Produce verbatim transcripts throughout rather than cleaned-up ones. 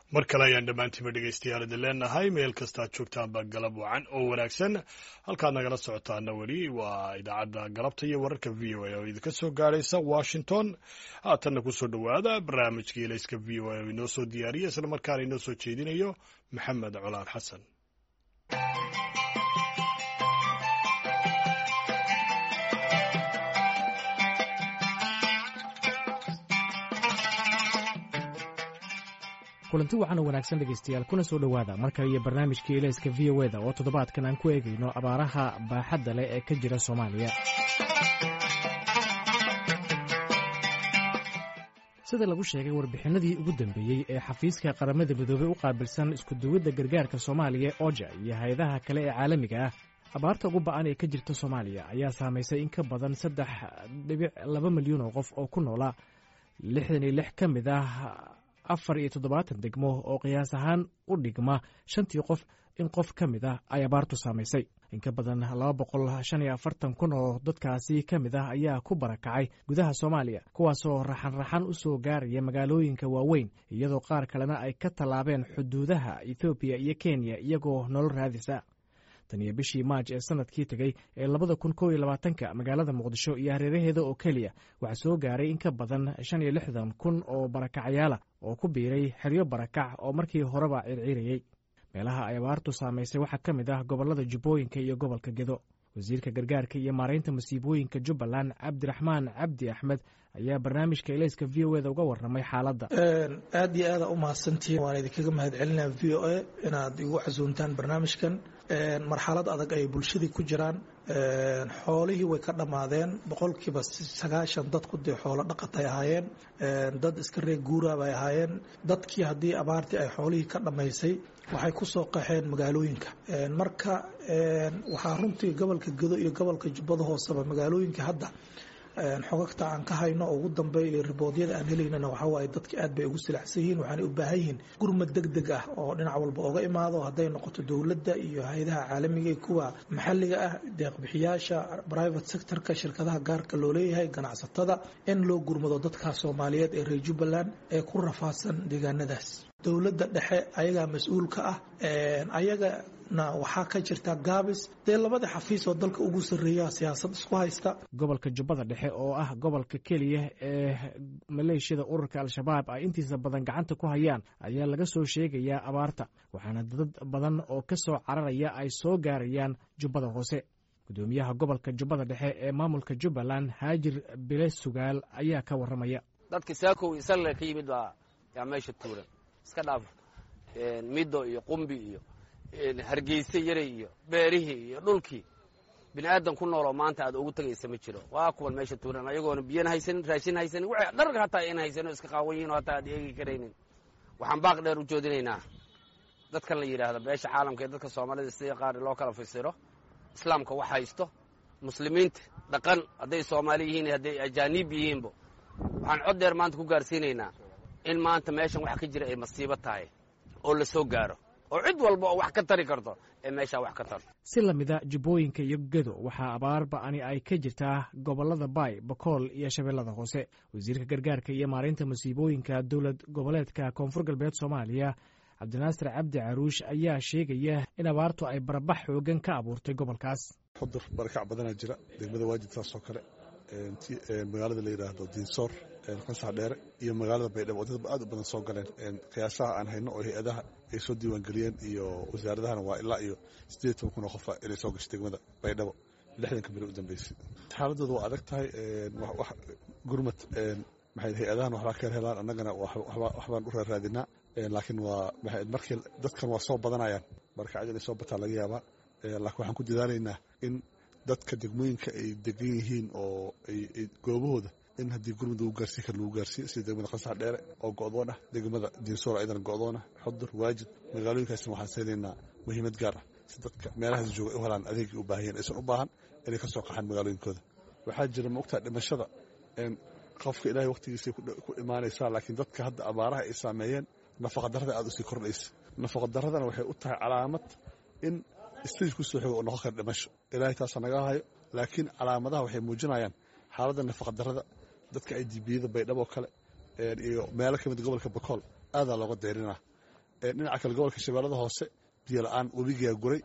mar kale ayaan dhammaantiinba dhegaystayaal idin leenahay meel kasta aad joogtaanba galab wacan oo wanaagsan halkaad nagala socotaana weli waa idaacadda galabta iyo wararka v o a oo idinka soo gaadhaysa washington haatanna kusoo dhowaada barnaamijkii elayska v o a oo inoo soo diyaariya isla markaana inoo soo jeedinayo maxamed colaan xasan. kulanti wacan oo wanaagsan dhegaystayaal kuna soo dhowaada mar kale iyo barnaamijkii elayska v o eda oo toddobaadkan aan ku eegayno abaaraha baaxadda leh ee ka jira soomaaliya. sida lagu sheegay warbixinadii ugu dambeeyey ee xafiiska qaramada midoobey u qaabilsan iskuduwidda gargaarka soomaaliya oja iyo hay-adaha kale ee caalamiga ah, abaarta ugu ba'an ee ka jirta soomaaliya ayaa saamaysay in ka badan saddex dhibic laba milyan oo qof oo ku noolaa lixdan iyo lix ka mid ah afar iyo toddobaatan degmo oo qiyaas ahaan u dhigma shantii qof in qof ka mid ah ay abaartu saamaysay. in ka badan laba boqol shan iyo afartan kun oo dadkaasi ka mid ah ayaa ku barakacay gudaha soomaaliya, kuwaasoo raxan raxan u soo gaaraya magaalooyinka waaweyn, iyadoo qaar kalena ay ka tallaabeen xuduudaha ethoobiya iyo kenya iyagoo nolol raadisa. tan iyo bishii maaj ee sanadkii tegey ee labada kun kow iyo labaatanka magaalada muqdisho iyo hareeraheeda oo keliya waxaa soo gaaray in ka badan shan iyo lixdan kun oo barakacyaala oo ku biiray xeryo barakac oo markii horeba circiirayey. meelaha ay abaartu saamaysay waxaa ka mid ah gobollada jubbooyinka iyo gobolka gedo. wasiirka gargaarka iyo maaraynta masiibooyinka jubbaland cabdiraxmaan cabdi axmed ayaa barnaamijka elayska v o eda uga warramay xaaladda. aad iyo aada u mahadsantihiin, waan idinkaga mahad celinaa v o a inaad igu casuuntaan barnaamijkan. marxalad adag ay bulshadii ku jiraan, xoolihii way ka dhammaadeen, boqolkiiba sagaashan dadku dee xoolo dhaqatay ahaayeen, dad iska reer guura bay ahaayeen. dadkii haddii abaartii ay xoolihii ka dhammaysay waxay ku soo qaxeen magaalooyinka. marka waxaa runtii gobolka gedo iyo gobolka jubbada hooseba magaalooyinka hadda xogagta aan ka hayno oo ugu dambeeya iyo riboodyada aan helaynana waxaa waaye dadka aad bay ugu silacsan yihiin, waxaanay u baahan yihiin gurmad deg deg ah oo dhinac walba oga imaado, hadday noqoto dowladda iyo hay-adaha caalamiga iyo kuwa maxalliga ah, deeqbixiyaasha, private sectorka, shirkadaha gaarka loo leeyahay, ganacsatada, in loo gurmado dadka soomaaliyeed ee reer jubbaland ee ku rafaadsan deegaanadaas. dowladda dhexe ayagaa mas-uulka ah, ayagana waxaa ka jirta gaabis. dee labada xafiis oo dalka ugu sarreeya siyaasad isku haysta. gobolka jubbada dhexe oo ah gobolka keliya ee maleeshiyada ururka al-shabaab ay intiisa badan gacanta ku hayaan ayaa laga soo sheegayaa abaarta, waxaana dad badan oo ka soo cararaya ay soo gaarayaan jubbada hoose. gudoomiyaha gobolka jubbada dhexe ee maamulka jubbaland haajir bile sugaal ayaa ka warramaya. dadka saakow isalle ka yimid baa yaa meesha tuuran, iska dhaaf middo iyo qumbi iyo hargeysa yaray iyo beerihii iyo dhulkii bini aadan ku nooloo maanta aad ugu tagaysa ma jiro. waa kuwan meesha tuuran ayagoona biyana haysanin, raashin haysanin, waxay dhar hataa in haysanin, iska qaawan yihiin oo hataa aad eegi karaynin. waxaan baaq dheer u joodinaynaa dadkan la yidhaahdo beesha caalamka ee dadka soomaalida sida qaar loo kala fasiro, islaamka wax haysto, muslimiinta dhaqan hadday soomaali yihiin hadday ajaaniib yihiinba, waxaan cod dheer maanta ku gaarsiinaynaa in maanta meeshan wax ka jira ay masiibo tahay oo la soo gaaro, oo cid walba oo wax ka tari karto ee meeshaa wax ka tarto. si lamida jubbooyinka iyo gedo waxaa abaar ba'ani ay ka jirtaa gobollada baay, bakool iyo shabeellada hoose. wasiirka gargaarka iyo maaraynta masiibooyinka dowlad goboleedka koonfur galbeed soomaaliya cabdinaasir cabdi caruush ayaa sheegaya in abaartu ay barabax xoogan ka abuurtay gobolkaas. xudur barakac badanaa jira, degmada waajid saasoo kale, magaalada la yidhaahdo diinsoor, kansax dheere iyo magaalada baydhabo oo dad aad u badan soo galeen. qiyaasaha aan hayno oo hay-adaha ay soo diiwaangeliyeen iyo wasaaradahana waa ilaa iyo siddeed toban kun oo qofa inay soo gashay degmada baydhabo lixdanka beri u dambeysay. xaaladooda waa adag tahay, gurmad maxay hay-adahan waxbaa ka helaan, annagana waxbaan u raaraadinaa, laakiin waa markii dadkan waa soo badanayaan, barakacyada inay soo bataa laga yaabaa. laakiin waxaan ku dadaalaynaa in dadka degmooyinka ay degan yihiin oo goobahooda in haddii gurmud lagu gaarsiin kara lagu gaarsiiyo, sida degmada kansax dheere oo go'doon ah, degmada diinsoor ayadana go'doon ah, xudur, waajid, magaalooyinkaasna waxaan siinaynaa muhiimad gaar ah si dadka meelahaas jooga u helaan adeegii u baahan yahin, aysan u baahan inay ka soo qaxaan magaalooyinkooda. waxaa jira maogtaa dhimashada qofka ilaahay waqtigiisay ku imaanaysaa, laakiin dadka hadda abaaraha ay saameeyeen nafaqadarrada aad u sii kordhaysa. nafaqadaradana waxay u tahay calaamad in stage ku soo xoog oo noqon kara dhimasho. ilaahay taasa naga hayo, laakiin calaamadaha waxay muujinayaan xaaladda nafaqadarrada dadka ay dibiyada baydhabo kale iyo meelo ka mid gobolka bakool aadaa looga deerinaa. dhinaca kale gobolka shabeellada hoose biyo la-aan webigaa guray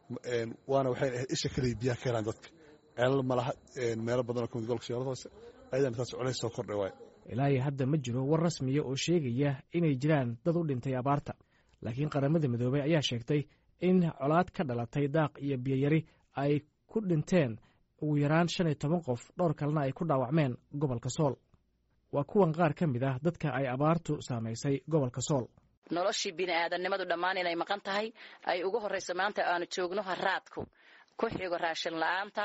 waana waxay ahayd isha kaliya biyaha ka helaan dadka ceelal malaha meelo badan oo kamid gobolka shabeellada hoose ayadana taas culays soo kordhay waay ilaa iyo hadda ma jiro war rasmiya oo sheegaya inay jiraan dad u dhintay abaarta laakiin qaramada midoobey ayaa sheegtay in colaad ka dhalatay daaq iyo biyoyari ay ku dhinteen ugu yaraan shan iyo toban qof dhowr kalena ay ku dhaawacmeen gobolka sool waa kuwan qaar ka mid ah dadka ay abaartu saamaysay gobolka sool noloshii bini'aadannimadu dhammaan inay maqan tahay ay ugu horrayso maanta aanu joogno haraadku ku xigo raashin la'aanta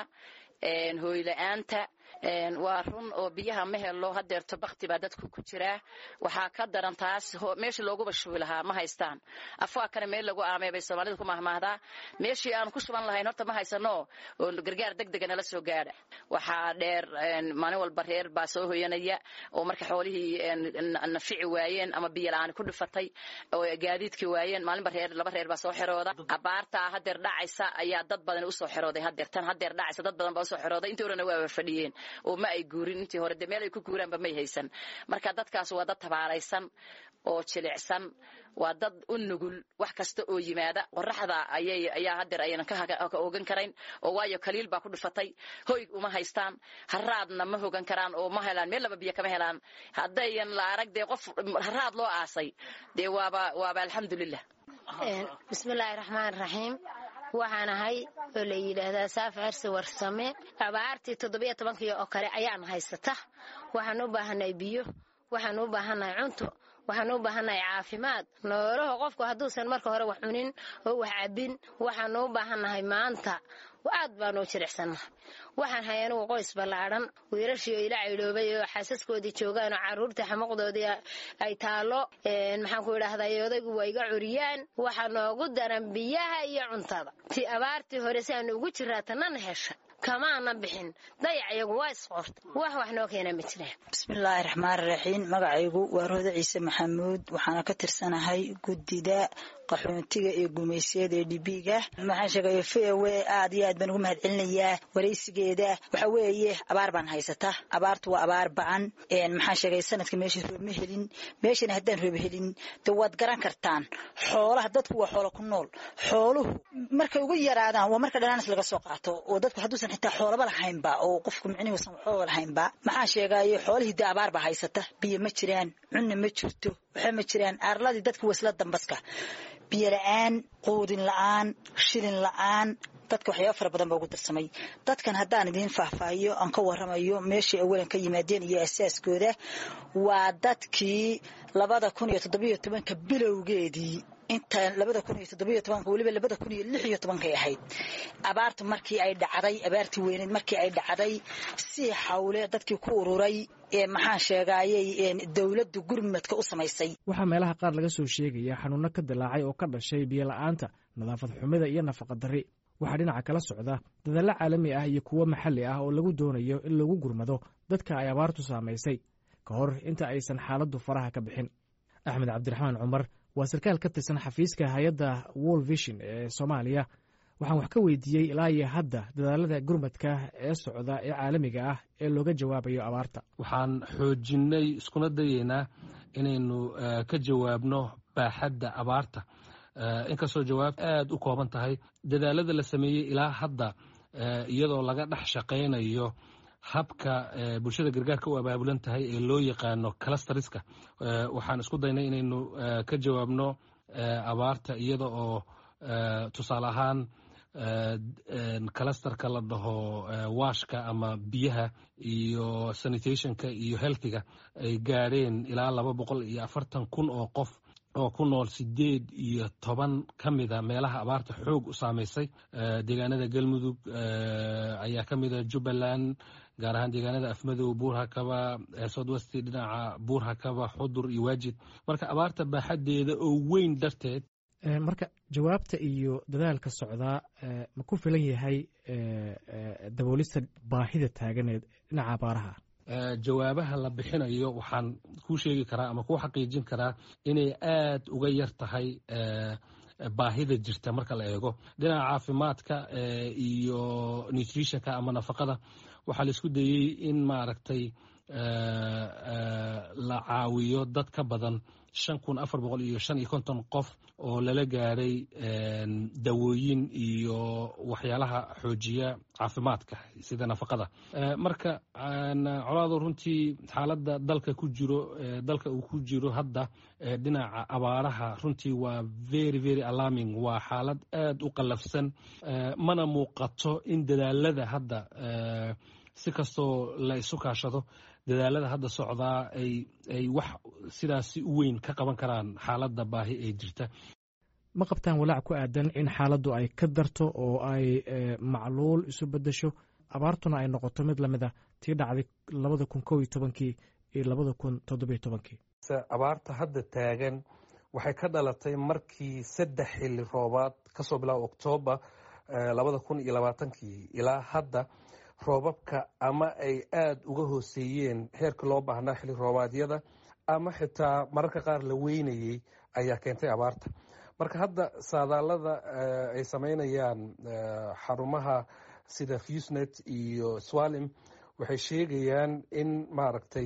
hooy la'aanta waa run oo biyaha ma helo hadeerto bakti baa dadku ku jiraa waxaa ka daran taas meeshii looguba shubi lahaa ma haystaan afwaa kana meel lagu aamay bay soomaalidu ku mahmaahdaa meeshii aan ku shuban lahayn horta ma haysano oo gargaar degdega nala soo gaadha waxaa dheer maalin walba reer baa soo hoyanaya oo marka xoolihii nafici waayeen ama biyo la'aan ku dhifatay oo gaadiidkii waayeen maalinba reer laba reer baa soo xirooda abaartaa hadeer dhacaysa ayaa dad badan u soo xirooday hadeer tan hadeer dhacaysa dad badan baa u soo xirooday intii horena waa fadhiyeen oo ma ay guurin intii hore de meel ay ku guuraanba may haysan marka dadkaas waa dad tabaaraysan oo jilicsan waa dad u nugul wax kasta oo yimaada qoraxda ayay ayaa hadeer ayaan ka ogan karayn oo waayo kaliil baa ku dhifatay hoy uma haystaan haraadna ma hogan karaan oo ma helaan meel laba biyo kama helaan haddayan la arag dee qof haraad loo aasay dee waaba waaba alxamdulilah bismillaahi raxmaani raxiim waxaan ahay oo la yidhaahdaa saafi xirsi warsame abaartii toddobiyo tobankii oo kale ayaan haysata waxaan u baahanay biyo waxaan u baahanay cunto waxaan u baahanay caafimaad noolaha qofku hadduusan marka hore wax cunin oo wax cabin waxaan u baahannahay maanta aad baan u jiricsannahay waxaan hay anugu qoys ballaadhan wiilashii oo ila caydhoobay oo xaasaskoodii joogaan oo carruurtii xamuqdoodii ay taallo maxaan ku idhaahday odaygu waa iga curiyaan waxaa noogu daran biyaha iyo cuntada ti abaartii hore si aanu ugu jiraa tanana hesha kamaana bixin dayac iyagu waa isqorta wax wax noo keena ma jiraan bismillaahi raxmaani raxiim magacaygu waa Roode Ciise Maxamuud waxaana ka tirsanahay guddida qaxoontiga ee gumaysyada ee dhibiga maxaan sheegay F A W aad iyo aad baan ugu mahadcelinayaa wareysigeeda waxa weeye abaar baan haysataa abaartu waa abaar ba'an een maxaan sheegay sanadka meeshii roob ma helin meeshana haddaan roob helin dee waad garan kartaan xoolaha dadku waa xoolo ku nool xooluhu markay ugu yaraadaan waa marka dhanaanis laga soo qaato oo dadku hadduusan xitaa xoolaba lahaynba oo qofku micnihiisan xoolo lahaynba maxaan sheegay xoolihii dee abaar baa haysata biyo ma jiraan cunno ma jirto waxa ma jiraan aarladii dadku wasla dambaska biyo la'aan quudin la'aan shilin la'aan dadka waxyaabo fara badan baa ugu darsamay dadkan haddaan idiin faahfaahiyo aan ka warramayo meeshii awalan ka yimaadeen iyo asaaskooda waa dadkii labada kun iyo toddobiyo tobanka bilowgeedii inta labada kun iyo toddobiyo tobanka waliba labada kun iyo lix iyo tobanka ay ahayd abaartu markii ay dhacday abaartii weyneed markii ay dhacday si xawle dadkii ku ururay ee maxaan sheegayay dawladdu gurmadka u samaysay waxaa meelaha qaar laga soo sheegaya xanuuno ka dilaacay oo ka dhashay biyo la'aanta nadaafad xumida iyo nafaqa darri waxaa dhinaca kala socda dadaallo caalami ah iyo kuwo maxalli ah oo lagu doonayo in lagu gurmado dadka ay abaartu saamaysay ka hor inta aysan xaaladdu faraha ka bixin axmed cabdiraxmaan cumar waa sarkaal ka tirsan xafiiska hay-adda World Vision ee Soomaaliya waxaan wax ka weydiiyey ilaa iyo hadda dadaalada gurmadka ee socda ee caalamiga ah ee looga jawaabayo abaarta waxaan xoojinay iskuna dayeynaa inaynu ka jawaabno baaxadda abaarta inkastoo jawaab aad u kooban tahay dadaalada la sameeyey ilaa hadda iyadoo laga dhex shaqaynayo habka bulshada gargaarka u abaabulan tahay ee loo yaqaano clusterska waxaan isku daynay inaynu ka jawaabno abaarta iyada oo tusaale ahaan clusterka la dhaho washka ama biyaha iyo sanitationka iyo healthiga ay gaadheen ilaa laba boqol iyo afartan kun oo qof oo ku nool sideed iyo toban ka mida meelaha abaarta xoog u saamaysay deegaanada galmudug ayaa ka mida jubbaland gaar ahaan deegaanada afmadow buurhakaba southwest dhinaca buurhakaba xudur iyo waajid marka abaarta baaxadeeda oo weyn darteed marka jawaabta iyo dadaalka socdaa ma ku filan yahay daboolista baahida taaganeed dhinaca abaaraha jawaabaha la bixinayo waxaan kuu sheegi karaa ama kuu xaqiijin karaa inay aad uga yar tahay baahida jirta marka la eego dhinaca caafimaadka iyo nutritionka ama nafaqada waxaa la isku dayey in maaragtay la caawiyo dad ka badan shan kun afar boqol iyo shan iyo konton qof oo lala gaaray dawooyin iyo waxyaalaha xoojiya caafimaadka sida nafaqada. marka colaado runtii xaaladda dalka ku jiro dalka uu ku jiro hadda dhinaca abaaraha runtii waa very very alarming. waa xaalad aad u qallafsan, mana muuqato in dadaalada hadda si kastoo la isu kaashado dadaalada hadda socdaa ay ay wax sidaasi u weyn ka qaban karaan xaaladda baahi ee jirta. ma qabtaan walaac ku aadan in xaaladdu ay ka darto oo ay macluul isu beddesho, abaartuna ay noqoto mid lamid a tii dhacday labada kun kow iyo tobankii iyo labada kun toddobiyo tobankii? abaarta hadda taagan waxay ka dhalatay markii saddex xilli roobaad kasoo bilaabo oktoobar labada kun iyo labaatankii ilaa hadda roobabka ama ay aada uga hooseeyeen heerka loo baahnaa xilli roobaadyada ama xitaa mararka qaar la weynayey ayaa keentay abaarta. marka hadda saadaalada ay samaynayaan xarumaha sida fusnet iyo swalim waxay sheegayaan in maaragtay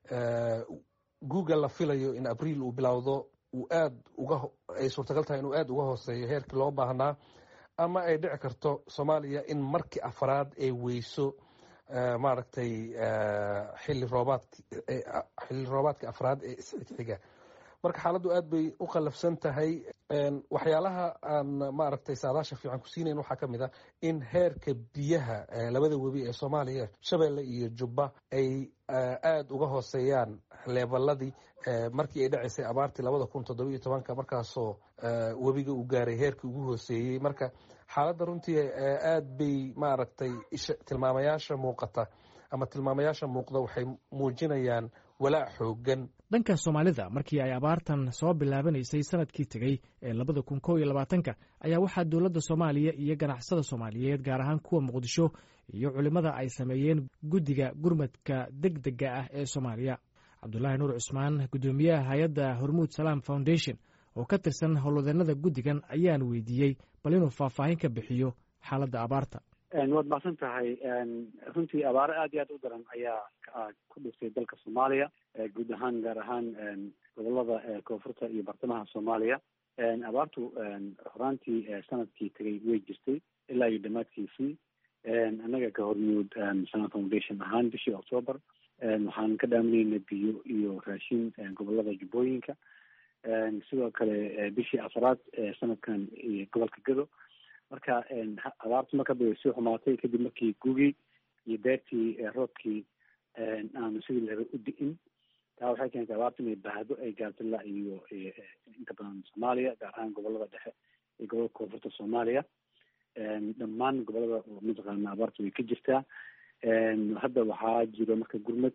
google la filayo in abriil uu bilowdo uu aad uga ay suurtagal tahay inuu aada uga hooseeyo heerkii loo baahnaa, ama ay dhici karto soomaaliya in markii afraad ay weyso maaragtay xilli roobaad xilli roobaadka afraad ee isxiga. marka xaaladdu aad bay u qallafsan tahay. waxyaalaha aan maaragtay saadaasha fiican ku siinayn waxaa ka mid ah in heerka biyaha labada webi ee soomaaliya shabeelle iyo jubba ay aada uga hooseeyaan leebaladii markii ay dhacaysay abaartii labada kun toddoba iyo tobanka markaasoo webiga uu gaaray heerkii ugu hooseeyey. marka xaaladda runtii aad bay maaragtay isha tilmaamayaasha muuqata ama tilmaamayaasha muuqda waxay muujinayaan walaac xoogan. dhanka soomaalida markii ay abaartan soo bilaabanaysay sanadkii tegey ee labada kun kow iyo labaatanka ayaa waxaa dowladda soomaaliya iyo ganacsada soomaaliyeed gaar ahaan kuwa muqdisho iyo culimmada ay sameeyeen guddiga gurmadka deg dega ah ee soomaaliya. cabdulaahi nuur cusmaan guddoomiyaha hay-adda hormuud salaam foundation oo ka tirsan howlwadeenada guddigan ayaan weydiiyey bal inuu faahfaahin ka bixiyo xaaladda abaarta. waad mahadsan tahay. runtii abaaro aad iyo aad u daran ayaa ku dhiftay dalka soomaaliya, guud ahaan gaar ahaan gobolada koonfurta iyo bartamaha soomaaliya. abaartu horaantii sanadkii tegay way jirtay ilaa iyo dhamaadkiisii. annaga ka hormuud salaam foundation ahaan bishii octoobar waxaan ka dhaaminaynay biyo iyo raashin gobolada jubbooyinka. sidoo kale bishii afraad sanadkan iyo gobolka gedo. marka abaartu markaba way sii xumaatay kadib markii gugii iyo beertii roobkii aanu sidii la rabay u di'in. taa waxay keentay abaartu inay baahdo ay gaarto ilaa iyo inta badan soomaaliya, gaar ahaan gobolada dhexe iyo gobolka koonfurta soomaaliya. dhammaan gobolada mataqaana abaartu way ka jirtaa. hadda waxaa jiro marka gurmad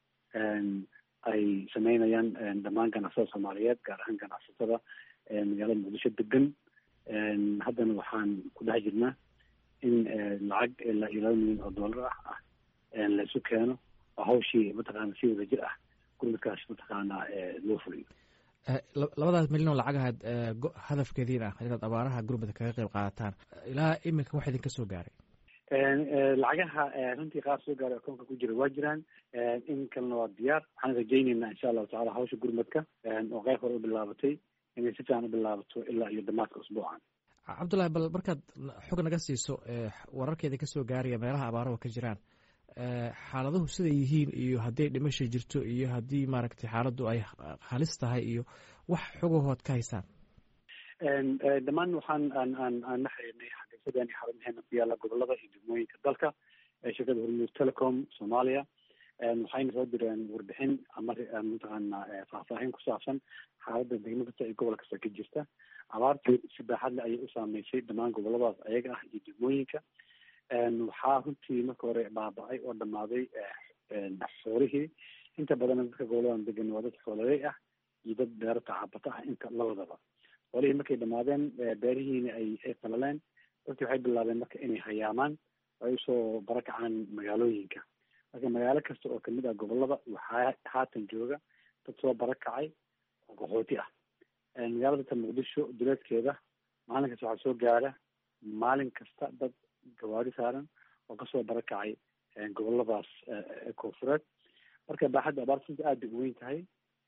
ay sameynayaan dhammaan ganacsatada soomaaliyeed, gaar ahaan ganacsatada magaalada muqdisho degan. haddana waxaan ku dhex jirnaa in lacag ilaa iyo laba milyan oo dollar ah ah laisu keeno oo hawshii mataqaana si wada jir ah gurmadkaas mataqaana loo fuliyo. labadaas milyan oo lacag ahayd hadafkeediina ah inaad abaaraha gurmadka kaga qayb qaadataan, ilaa iminka wax idinka soo gaaray? lacagaha runtii qaar soo gaaray akoonka ku jira waa jiraan, in kalena waa diyaar. waxaan rajayneynaa insha allahu tacala hawsha gurmadka oo qayb hore u bilaabatay inay si fiican u bilaabato ilaa iyo dhammaadka usbuucan. cabdullaahi, bal markaad xog naga siiso wararkeeda ka soo gaaraya meelaha abaaruhu ka jiraan, xaaladuhu siday yihiin iyo hadday dhimasha jirto iyo haddii maaragtay xaaladdu ay halis tahay iyo wax xogahood ka haysaan? dhammaan waxaan aan aan aan la xiriirnay xafiisyadeen xarumaheena ku yaala gobolada iyo degmooyinka dalka, shirkada hormuud telecom soomaaliya. waxayna soo direen warbixin ama mataqaana faahfaahin ku saabsan xaaladda degmo kasta iyo gobol kasta ka jirta. abaartu si baaxad leh ayay u saameysay dhammaan goboladaas ayaga ah iyo degmooyinka. waxaa runtii marka hore baaba-ay oo dhammaaday xoolihii. inta badan dadka goboladan degan waa dad xoololey ah iyo dad beero tacabata ah, inta labadaba. xoolihii markay dhammaadeen beerihiina ay ay qalaleen, dadkii waxay bilaabeen marka inay hayaamaan ay usoo barakacaan magaalooyinka. marka magaalo kasta oo kamid ah gobolada waxaa haatan jooga dad soo barakacay oo qaxooti ah. magaalada ta muqdisho duleedkeeda maalin kasta waxaa soo gaara maalin kasta dad gawaari saaran oo kasoo barakacay goboladaas koonfureed. marka baaxadda abaarta aad bay u weyn tahay.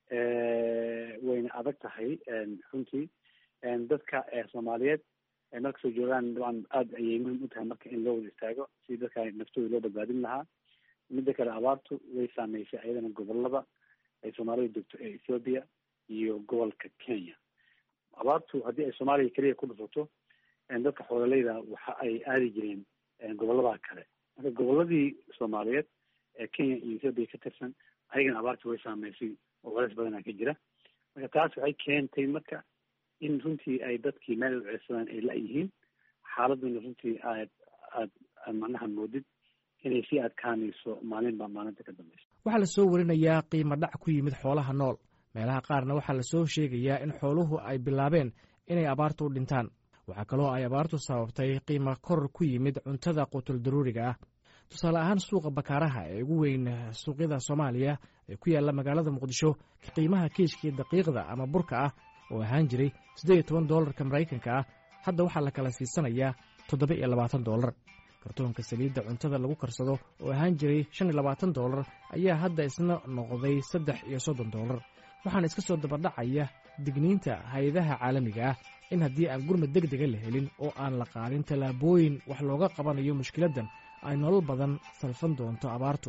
wayna adag tahay runtii dadka soomaaliyeed marka soo joogaan dabcan aada ayay muhiim u tahay marka in loo wada istaago si dadka naftooda loo badbaadin lahaa. midda kale abaartu way saameysay ayadana gobolada ay soomaalida degto ee ethoopia iyo gobolka kenya. abaartu haddii ay soomaaliya keliya ku dhufato dadka xoololeyda waxa ay aadi jireen gobolada kale. marka goboladii soomaaliyeed ee kenya iyo ethoopia ka tirsan ayagana abaartu way saameysay oo culays badanaa ka jira. marka taas waxay keentay marka in runtii ay dadkii meel u ceesadaan ay la-yihiin. xaaladuna runtii aad aad aad macnaha moodid inay sii adkaanayso maalinba maalinta ka dambaysa. waxaa la soo warinayaa qiimo dhac ku yimid xoolaha nool. meelaha qaarna waxaa la soo sheegayaa in xooluhu ay bilaabeen inay abaartu u dhintaan. waxaa kaloo ay abaartu sababtay qiimo koror ku yimid cuntada qutul daruuriga ah. tusaale ahaan suuqa bakaaraha ee ugu weyn suuqyada soomaaliya ee ku yaalla magaalada muqdisho, qiimaha kiishkii daqiiqda ama burka ah oo ahaan jiray siddeed iyo toban doolarka maraykanka ah hadda waxaa la kala siisanayaa toddoba iyo labaatan doolar. kartoonka saliidda cuntada lagu karsado oo ahaan jiray shan iyo labaatan doolar ayaa hadda isna noqday saddex iyo soddon doolar. waxaana iska soo dabadhacaya digniinta hay-adaha caalamiga ah in haddii aan gurmad deg dega la helin oo aan la qaadin tallaabooyin wax looga qabanayo mushkiladdan ay nolol badan salfan doonto abaartu.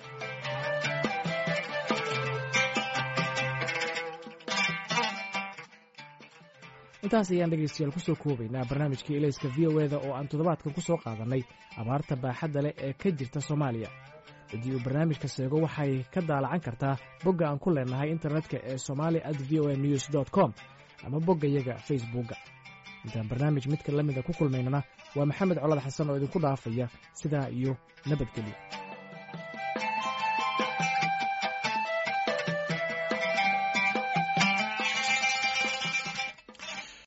intaas ayaan dhegaystayaal ku soo koobaynaa barnaamijkii ilayska v o eda oo aan toddobaadkan ku soo qaadannay abaarta baaxadda leh ee ka jirta soomaaliya. haddii uu barnaamijka seego waxay ka daalacan kartaa bogga aan ku leenahay internetka ee somali at v o a news dot com ama boggayaga facebookga. intaan barnaamij midka la mida ku kulmaynana waa maxamed colad xasan oo idinku dhaafaya sidaa iyo nabadgelyo.